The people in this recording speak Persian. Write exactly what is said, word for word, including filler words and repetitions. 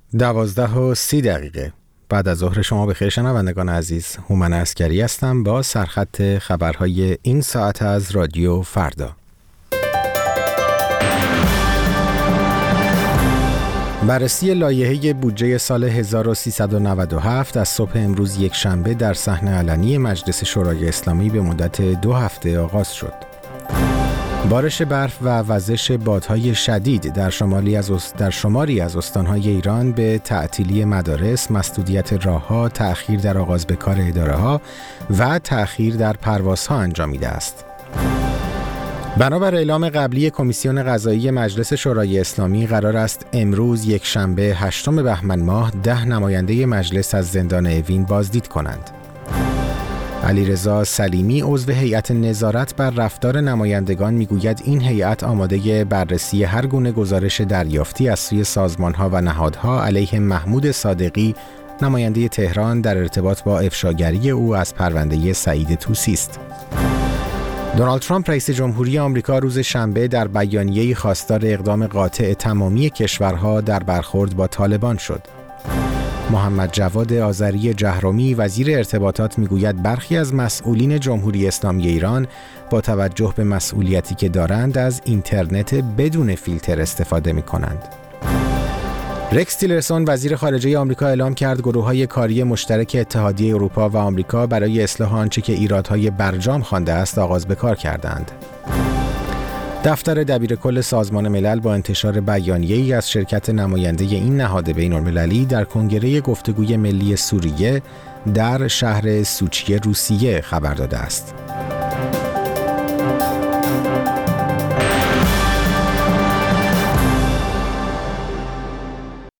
دوازده و سی دقیقه بعد از ظهر شما بخیر شنوندگان عزیز. هومن عسکری هستم با سرخط خبرهای این ساعت از رادیو فردا. بررسی لایحه بودجه سال هزار و سیصد و نود و هفت از صبح امروز یک شنبه در صحن علنی مجلس شورای اسلامی به مدت دو هفته آغاز شد. بارش برف و وزش بادهای شدید در شمالی از است... در شماری از استانهای ایران به تعطیلی مدارس، مسدودیت راه‌ها، تأخیر در آغاز به کار اداره‌ها و تأخیر در پروازها انجامیده است. بنابر اعلام قبلی کمیسیون قضایی مجلس شورای اسلامی قرار است امروز یک شنبه هشتم بهمن ماه ده نماینده مجلس از زندان اوین بازدید کنند. علیرضا سلیمی عضو هیئت نظارت بر رفتار نمایندگان میگوید این هیئت آماده بررسی هر گونه گزارش دریافتی از سوی سازمان‌ها و نهادها علیه محمود صادقی نماینده تهران در ارتباط با افشاگری او از پرونده سعید طوسی است. دونالد ترامپ رئیس جمهوری آمریکا روز شنبه در بیانیه‌ای خواستار اقدام قاطع تمامی کشورها در برخورد با طالبان شد. محمد جواد آذری جهرمی وزیر ارتباطات میگوید برخی از مسئولین جمهوری اسلامی ایران با توجه به مسئولیتی که دارند از اینترنت بدون فیلتر استفاده می‌کنند. رکس تیلرسون وزیر خارجه آمریکا اعلام کرد گروه‌های کاری مشترک اتحادیه اروپا و آمریکا برای اصلاح آنچه که ایرادهای برجام خوانده است آغاز به کار کردند. دفتر دبیرکل سازمان ملل با انتشار بیانیه‌ای از شرکت نماینده این نهاد بین‌المللی در کنگره گفتگوی ملی سوریه در شهر سوچی روسیه خبر داده است.